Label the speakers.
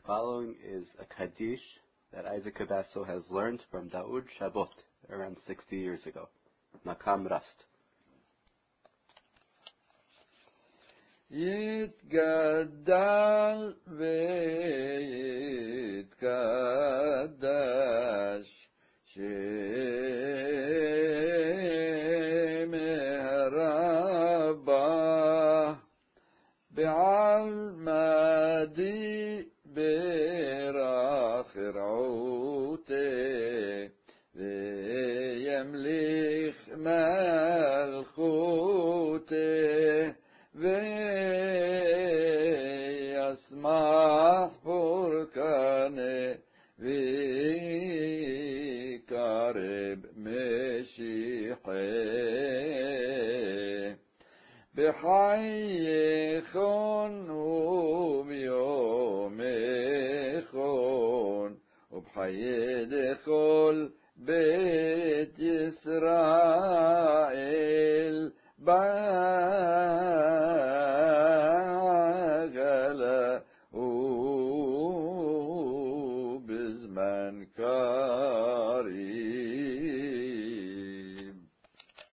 Speaker 1: following is a Kaddish that Isaac Cabasso has learned from Daoud Shabot around 60 years ago. Makam Rast.
Speaker 2: يتجدل ويتقدس شمه ربه بعلمدي براخر عوته ويملك ملكوته ويسمح بركانه ويقرب مشيحه بحيخون وبيومخون وبحيدخل بيت إسرائيل